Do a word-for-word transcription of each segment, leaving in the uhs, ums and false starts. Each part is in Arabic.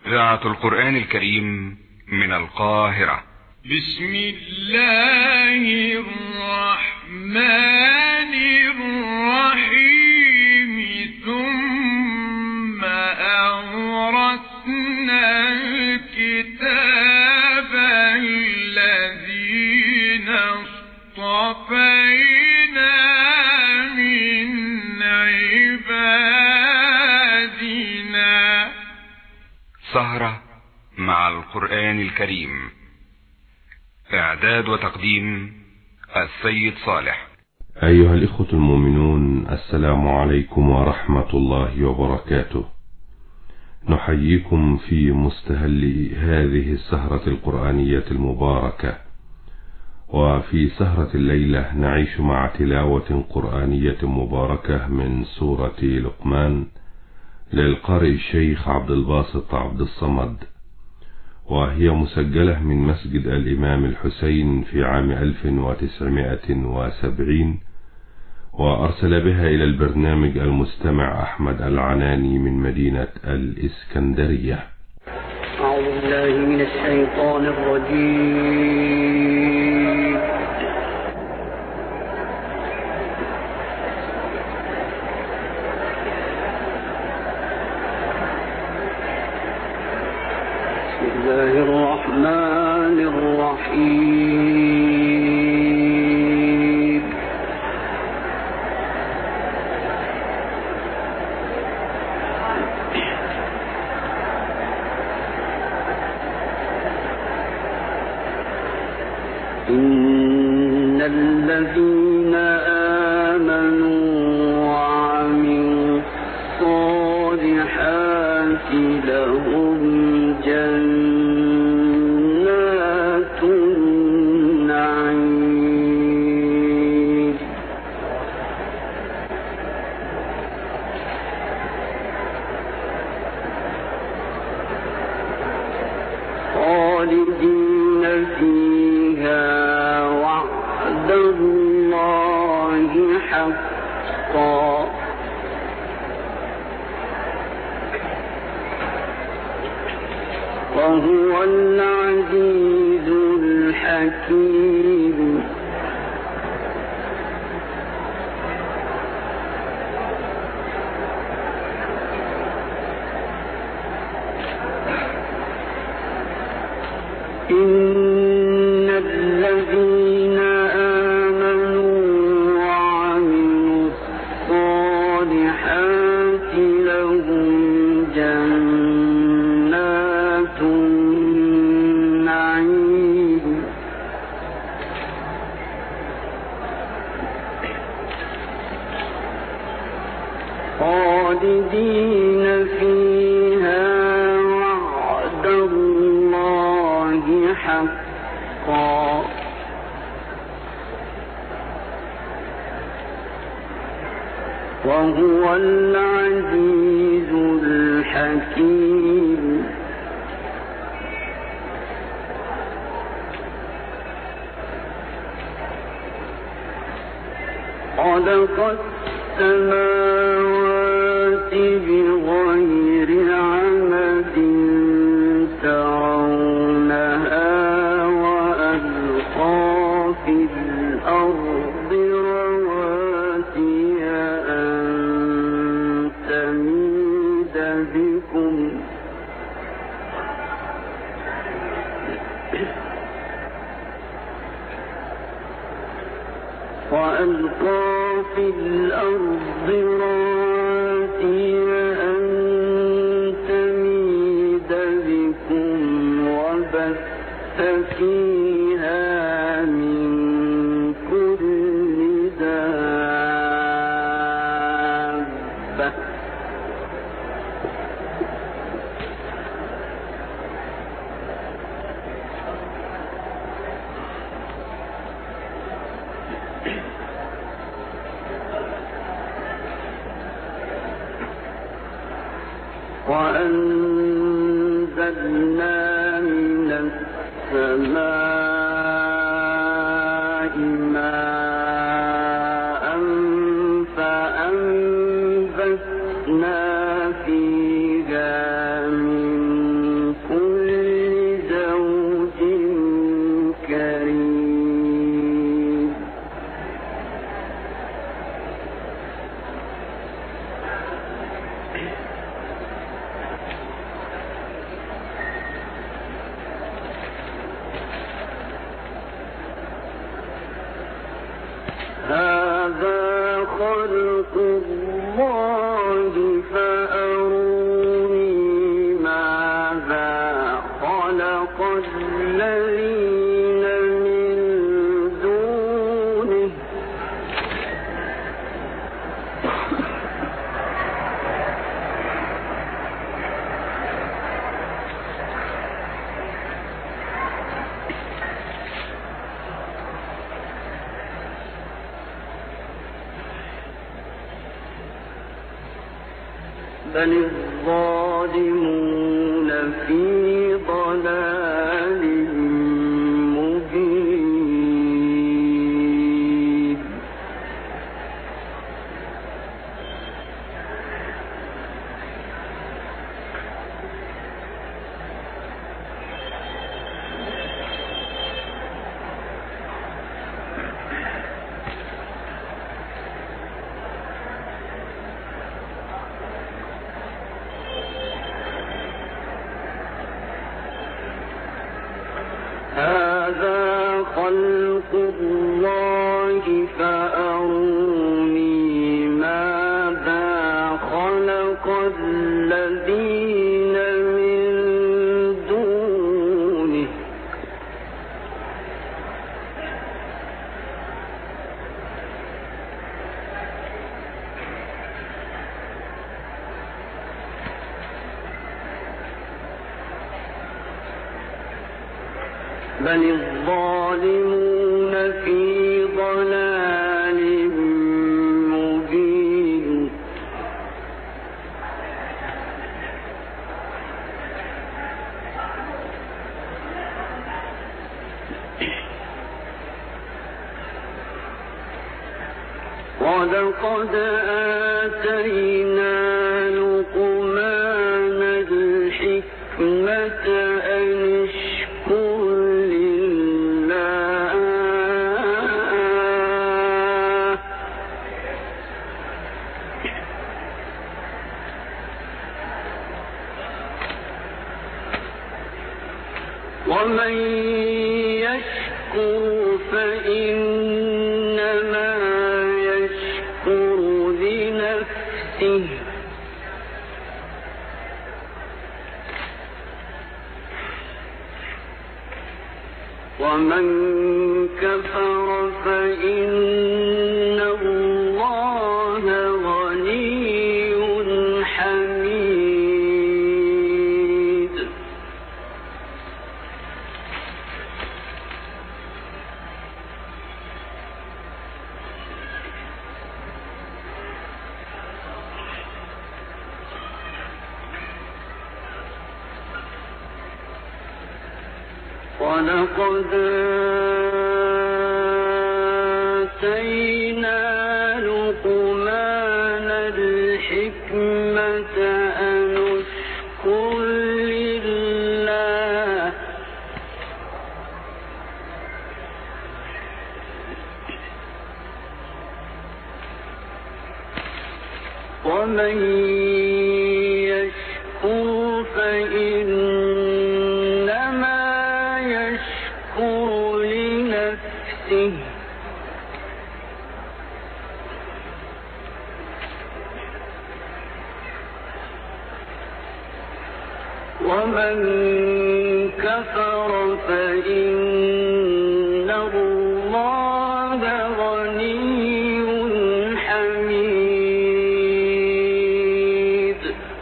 إذاعة القرآن الكريم من القاهرة. بسم الله الرحمن الرحيم. ثم أورثنا الكتاب الذين اصطفينا من عبادنا. سهرة مع القرآن الكريم. إعداد وتقديم السيد صالح. أيها الإخوة المؤمنون، السلام عليكم ورحمة الله وبركاته. نحييكم في مستهل هذه السهرة القرآنية المباركة، وفي سهرة الليلة نعيش مع تلاوة قرآنية مباركة من سورة لقمان للقارئ الشيخ عبد الباسط عبد الصمد، وهي مسجلة من مسجد الإمام الحسين في عام ألف وتسعمائة وسبعين، وأرسل بها إلى البرنامج المستمع أحمد العناني من مدينة الإسكندرية. أعوذ بالله من الشيطان الرجيم. بسم الله الرحمن الرحيم. إن الذين آمنوا وعملوا الصالحات لهم جنات النعيم. خالدين فيها وعد الله حقا، وهو العزيز الحكيم. إن الذين آمنوا وعملوا الصالحات لهم جنات النعيم. خالدين فيها وعد الله حقا، وهو العزيز الحكيم. خلق السماوات بغير عمد ترونها وألقى في الأرض رواسي أن تميد بكم وألقى في الأرض رواسي أن تميد بكم وبث فيها من كل دابة. وأنزلنا من السماء ماء فأنبتنا فيها من الذين من دونه بل الظالمون في ضلال مبين هذا خلق الله فأروني ماذا خلق الذين من دونه بل الظالمون في ضلال مبين ولقد آتينا لقمان الحكمة أن اشكر ومن يشكر فإنما يشكر لنفسه ومن كفر فإن الله غني حميد ولقد آتينا لقمان الحكمة أن اشكر لله ومن يشكر فإنما يشكر لنفسه ومن كفر فإن الله غني حميد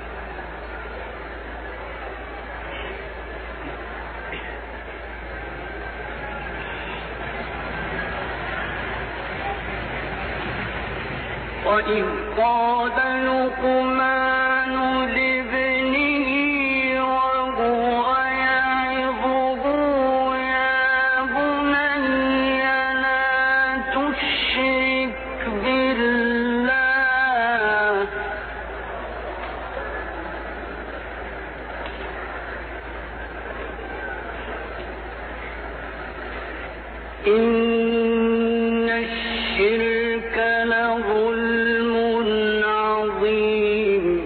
وإذ قال لقمان لابنه وهو يعظه يا بني لا تشرك بالله إن الشرك لظلم عظيم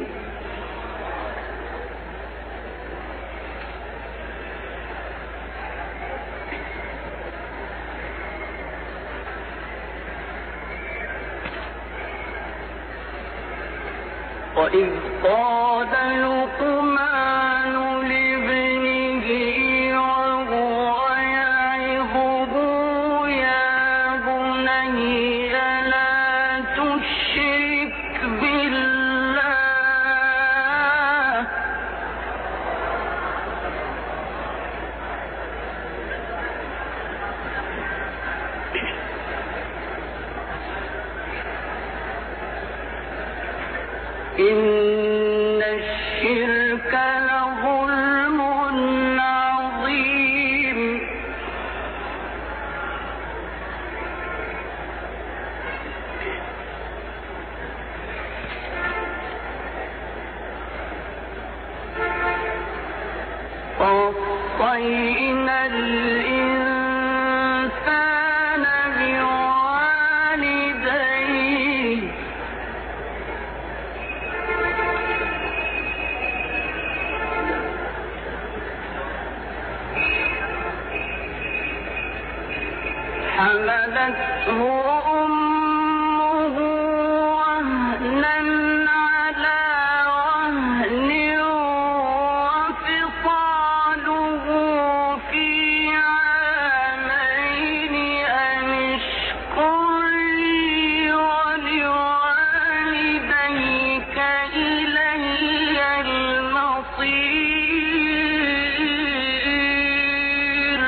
وإذ قال لقمان لابنه ووصينا الإنسان بوالديه حملته أمه وهنا على وهن وفصاله في عامين أن اشكر لي ولوالديك إلي المصير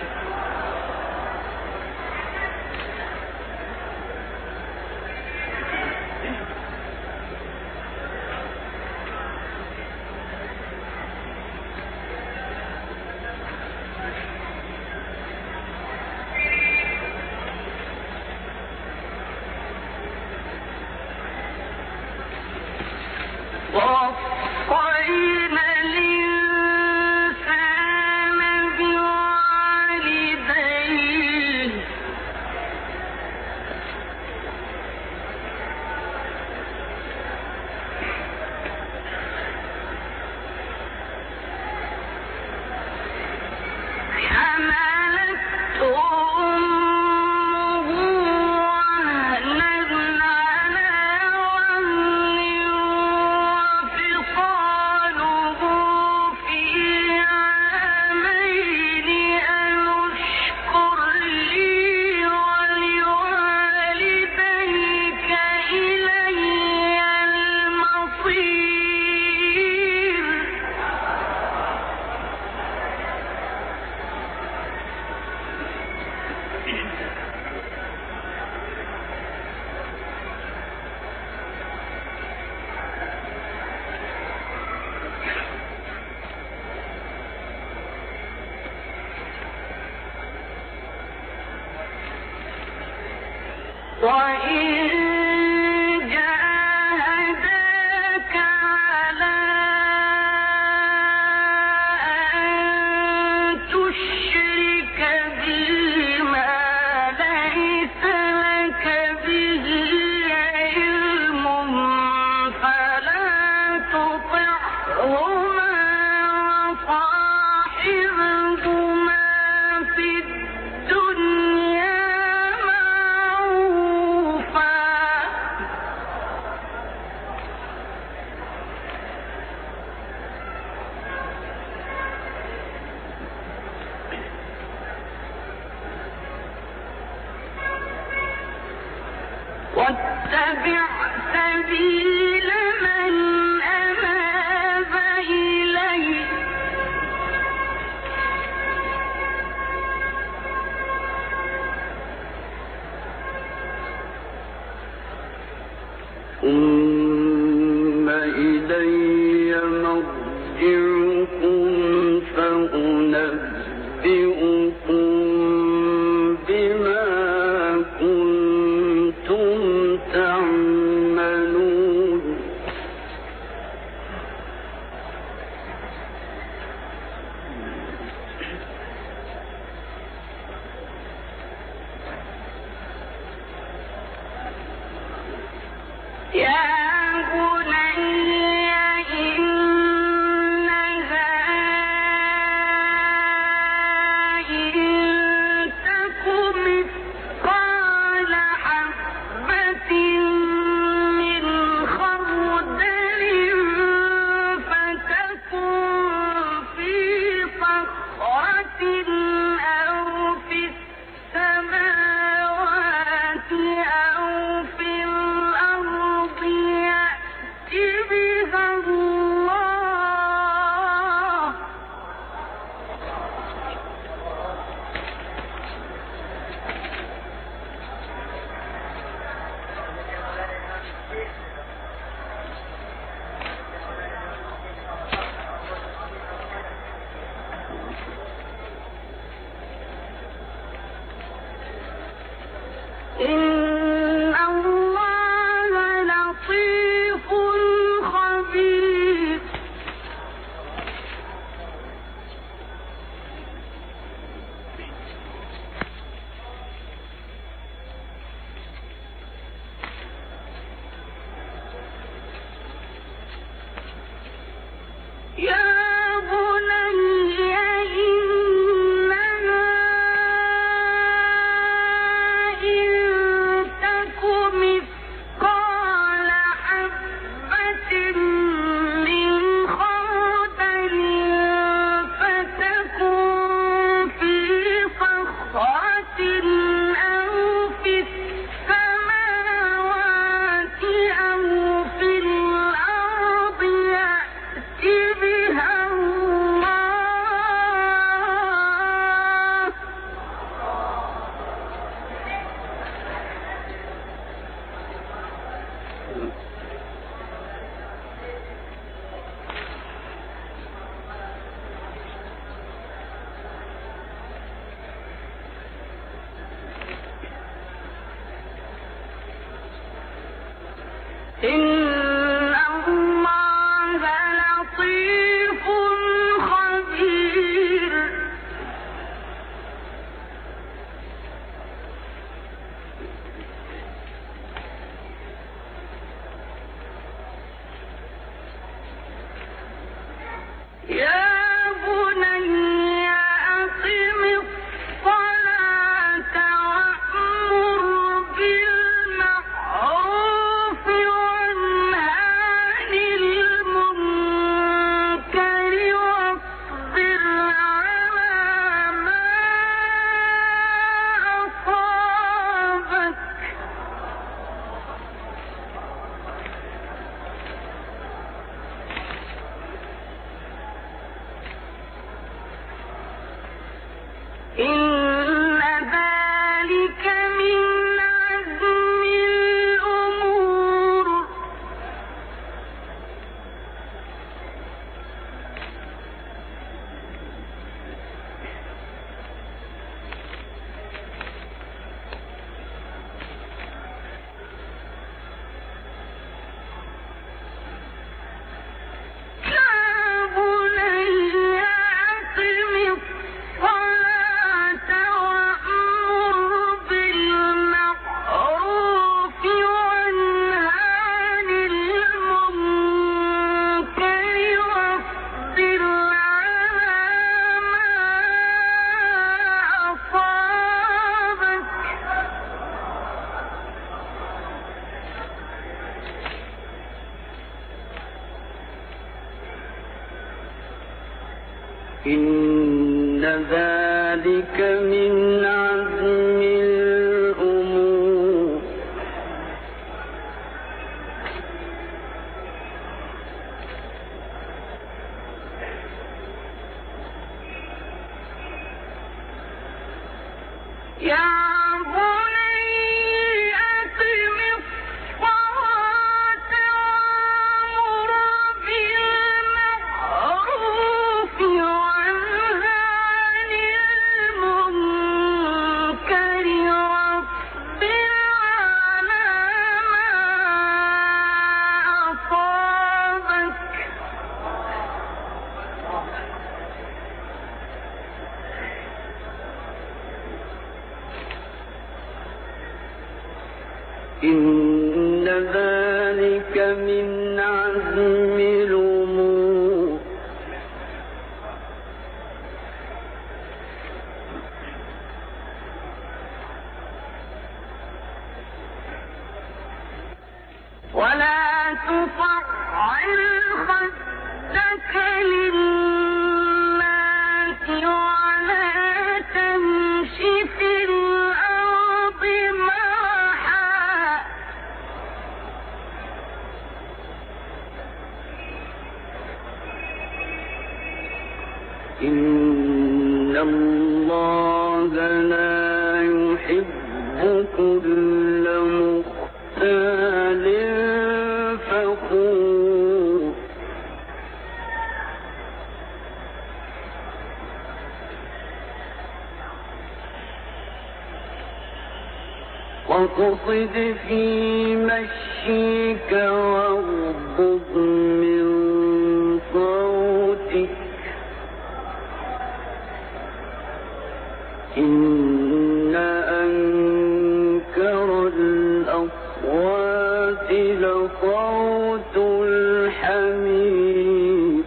ووصينا الإنسان بوالديه حملته أمه وهنا على وهن وفصاله في عامين أن اشكر لي ولوالديك إلي المصير وإن جاهداك على أن تشرك بي ما ليس لك به علم فلا تطعهما وصاحبهما في الدنيا معروفا واتبع سبيل من أناب إلي ثم إلي مرجعكم فأنبئكم بما كنتم تعملون يا بني إنها إن ذلك من عزم الأمور يا إن ذلك من عزم الأمور ولا تصعر خدك للناس ولا تمش في الأرض مرحا إن الله لا يحب كل مختال فخور واقصد في مشيك واغضض من صوتك إن أنكر الأصوات لصوت الحمير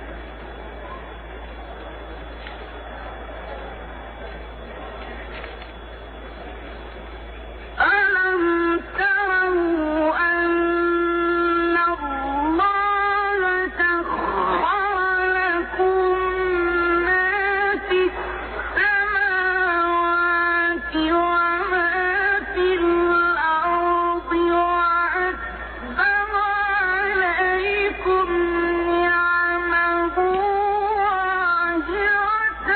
ألم تروا أن الله سخر لكم ما في السماوات وما في الأرض وأسبغ عليكم نعمه ظاهرة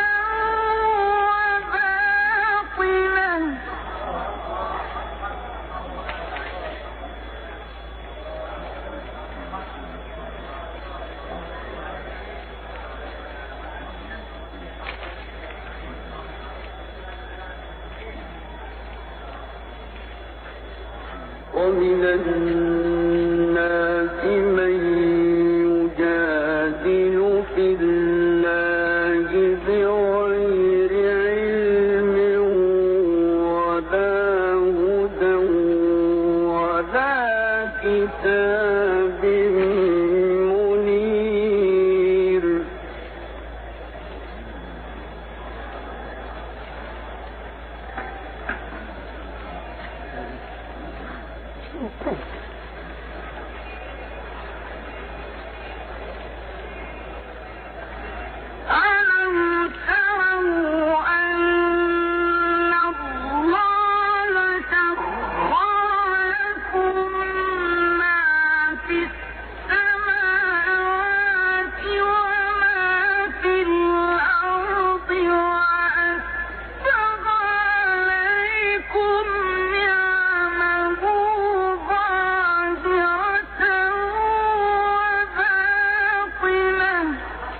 وباطنة ومن الناس من يجادل في الله بغير علم ولا هدى ولا كتاب منير ألم تروا أن الله سخر لكم ما في السماوات وما في الأرض وأسبغ عليكم نعمه ظاهرة وباطنة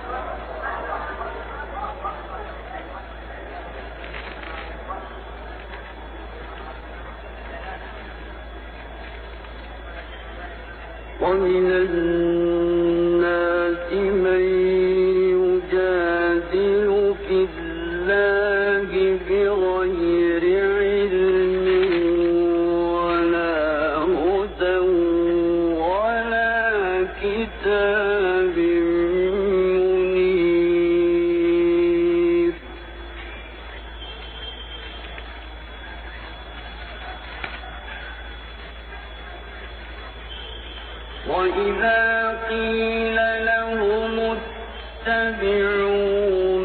ومن الناس من يجادل في الله بغير علم ولا هدى ولا كتاب منير وإذا قيل لهم اتبعوا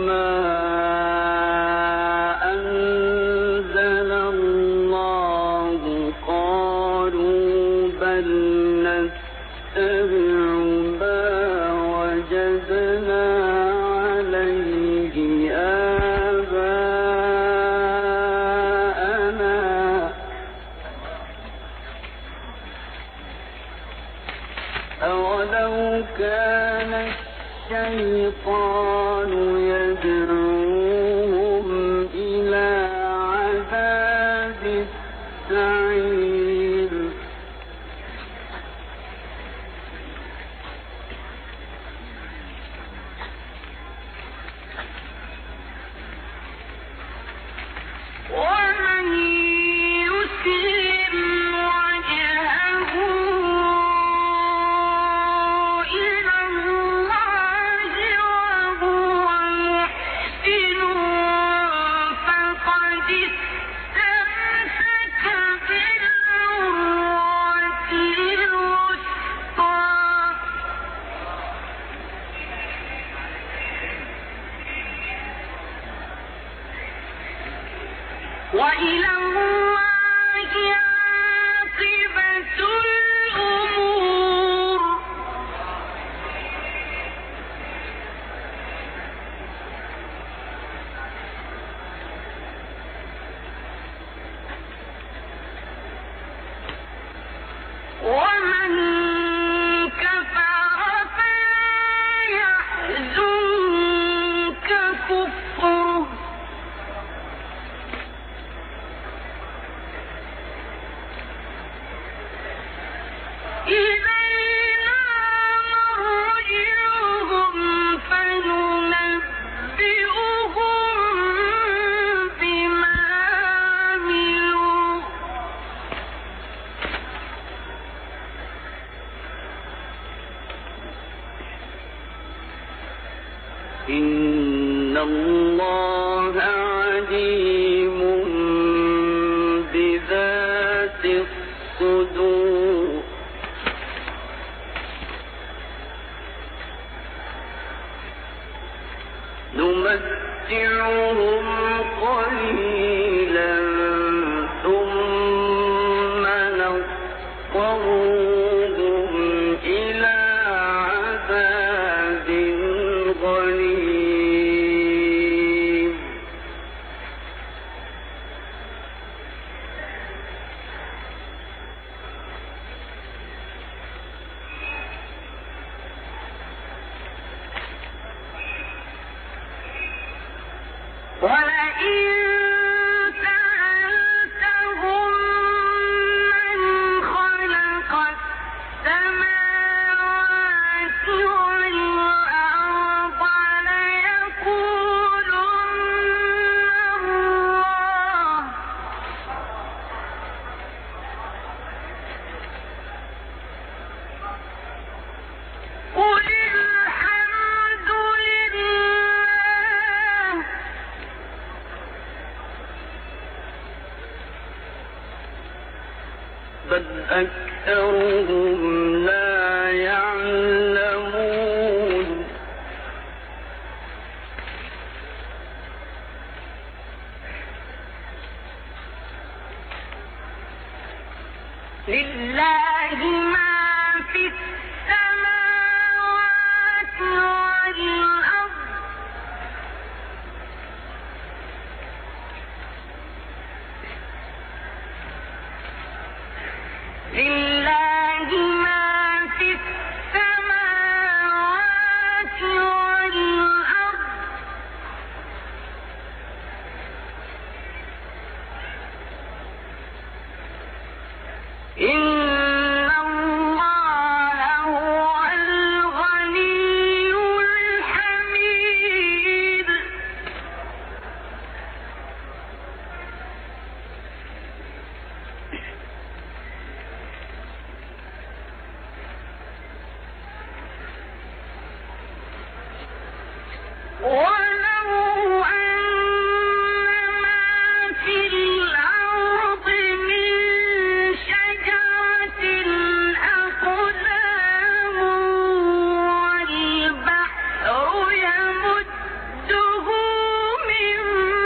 وإلى الله عاقبة الأمور. ومن كفر فلا يحزنك كفره إلينا مرجعهم فننبئهم بما عملوا إن الله عليم بذات الصدور. نمتعهم قليلا ثم نضطرهم إلى عذاب غليظ. ولئن سألتهم من خلق السماوات والأرض ليقولن الله. قل الحمد لله بل أكثرهم لا يعلمون. لله ما في السماوات والأرض لله ما في السماوات والأرض إن الله هو الغني الحميد. ولو أن ما في الأرض من شجرة أقلام والبحر يمده من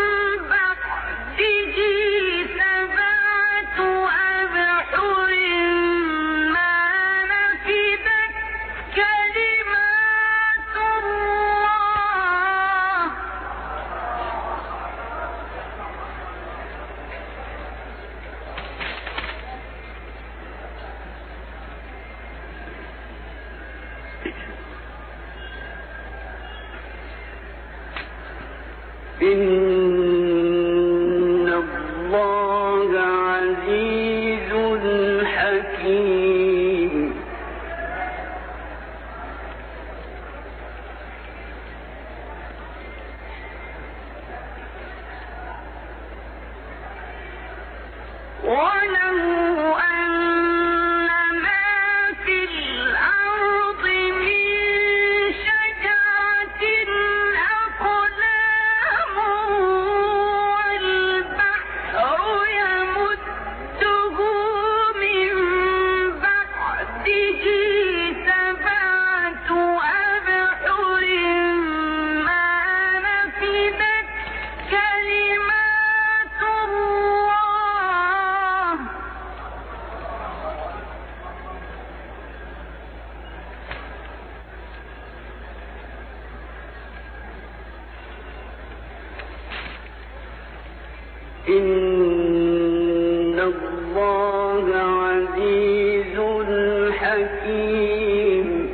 بعده سبعة أبحر ما نفدت كلمات الله. إن الله عزيز حكيم. ولو أن ما في الأرض من شجرة أقلام إن الله عزيز حكيم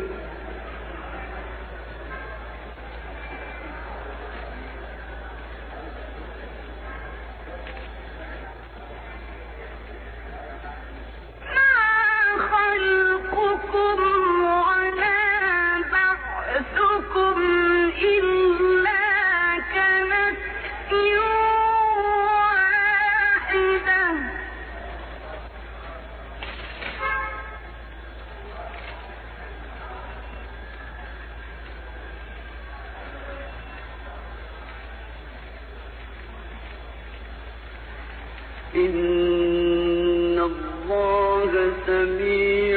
إن الله سميع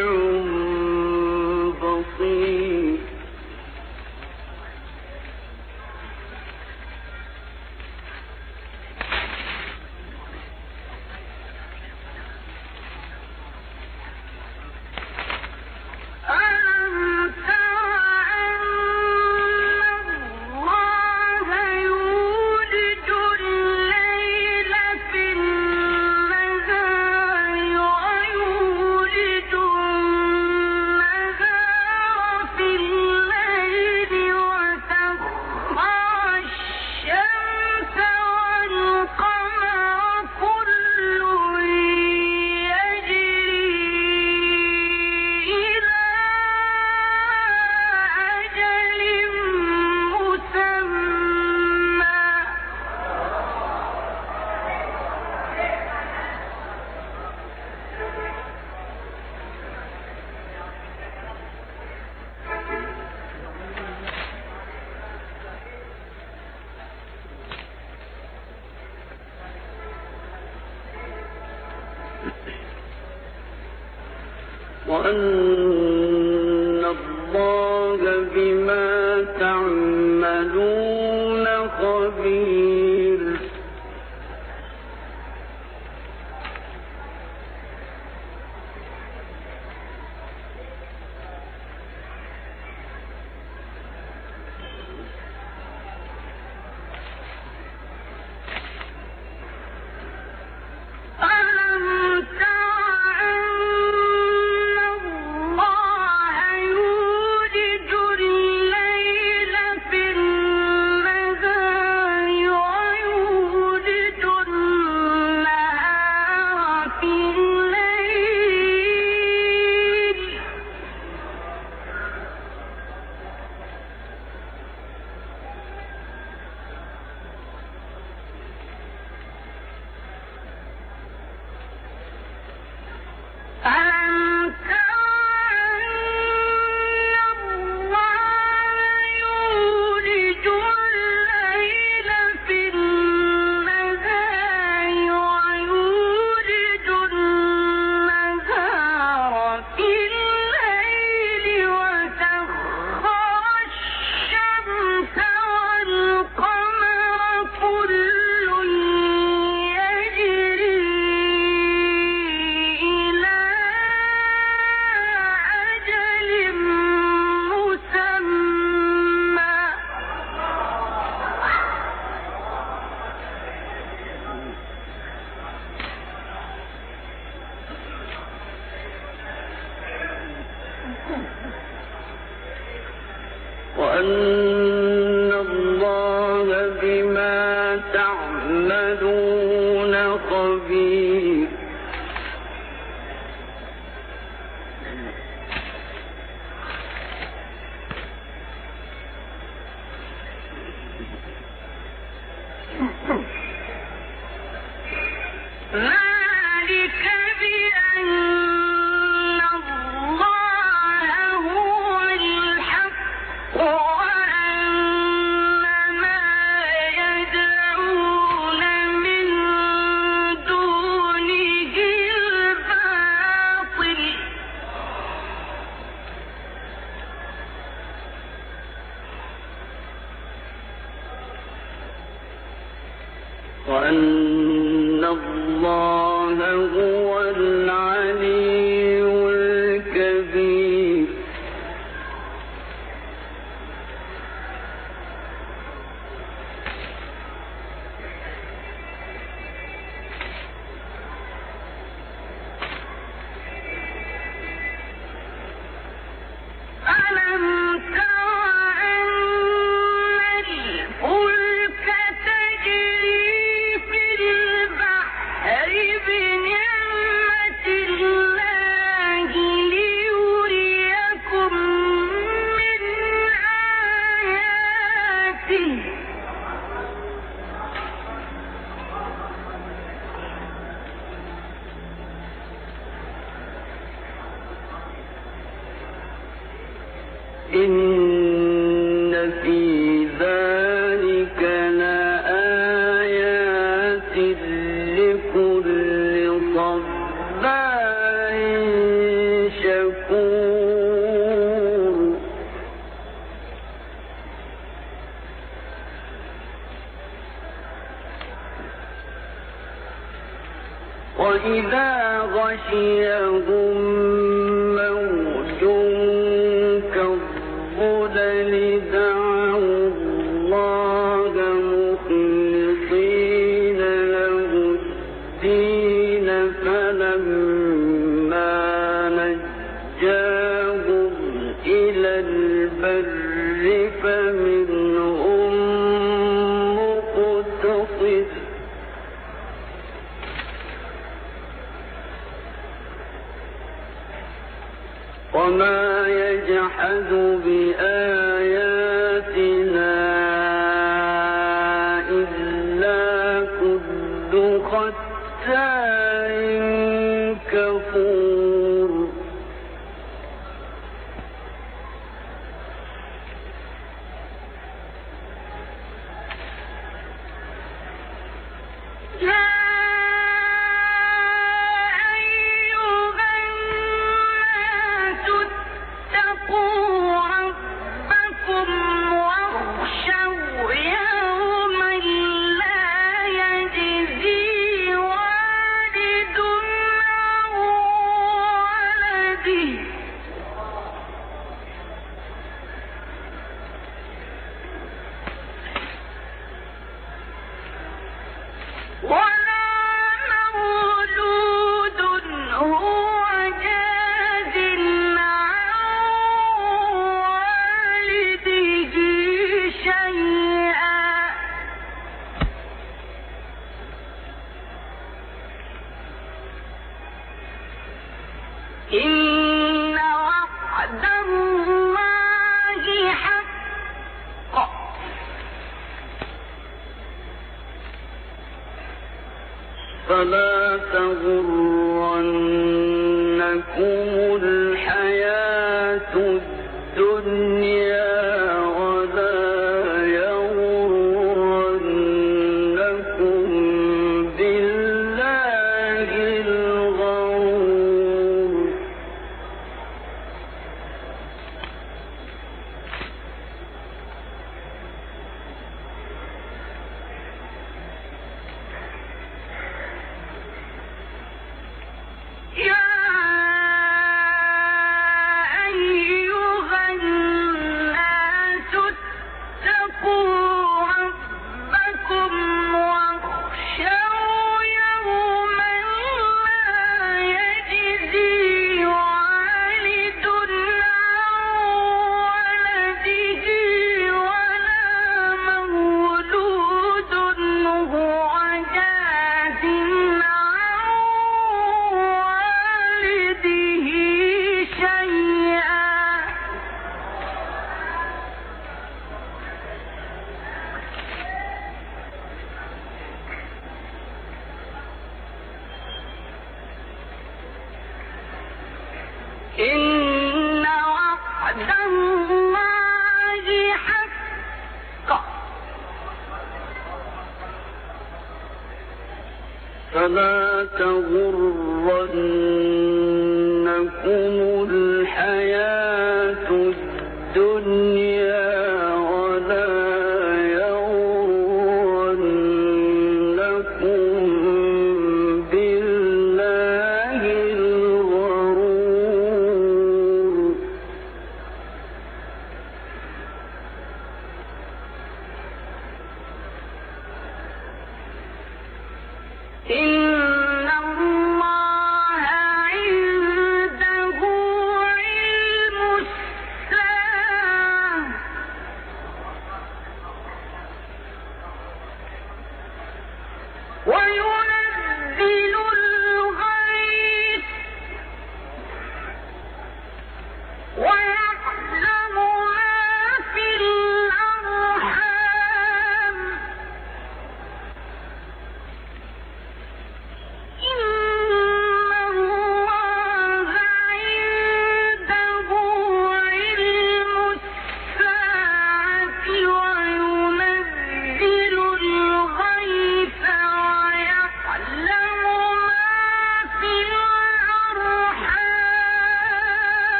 بصير وأن الله بما تعملون خبير وأن الله بما تعملون خبير ذلك بأن الله هو الحق وأن ما يدعون من دونه الباطل وأن الله هو العلي الكبير إن في ذلك لآيات لكل صبار شكور وإذا غشيهم موج كالظلل دعوا الله مخلصين له الدين فلما نجاهم إلى البر فمنهم مقتصد وما يجحد بآياتنا إلا كل ختار كفور إن وعد الله حق فلا تغرنكم الحياة الدنيا ولا يغرنكم بالله الغرور يا أيها الناس اتقوا ربكم واخشوا يوما لا يجزي والد عن ولده ولا مولود هو جاز إن وعد الله حق فلا تغرنكم الحياة الدنيا ولا يغرنكم بالله الغرور إن الله عنده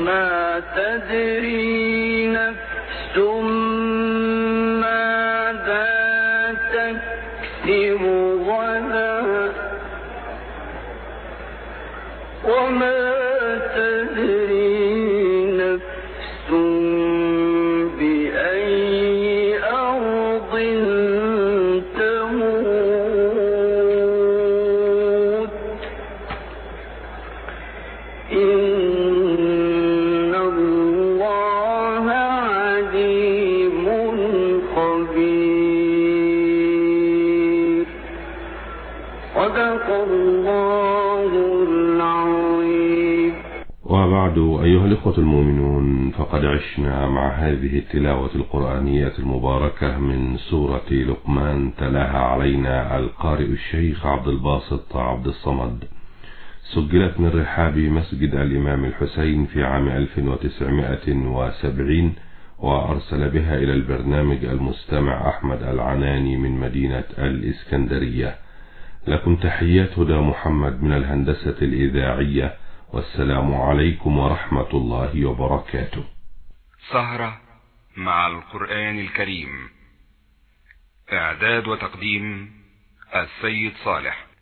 وما تدري نفس ماذا تكسب غدا وما تدري نفس بأي أرض تموت إن الله عليم خبير. صدق الله العظيم. وبعد أيها الإخوة المؤمنون، فقد عشنا مع هذه التلاوة القرآنية المباركة من سورة لقمان تلاها علينا القارئ الشيخ عبد الباسط عبد الصمد، سجلت من رحاب مسجد الإمام الحسين في عام ألف وتسعمائة وسبعين، وأرسل بها إلى البرنامج المستمع أحمد العناني من مدينة الإسكندرية. لكم تحيات هدى محمد من الهندسة الإذاعية، والسلام عليكم ورحمة الله وبركاته. سهرة مع القرآن الكريم، إعداد وتقديم السيد صالح.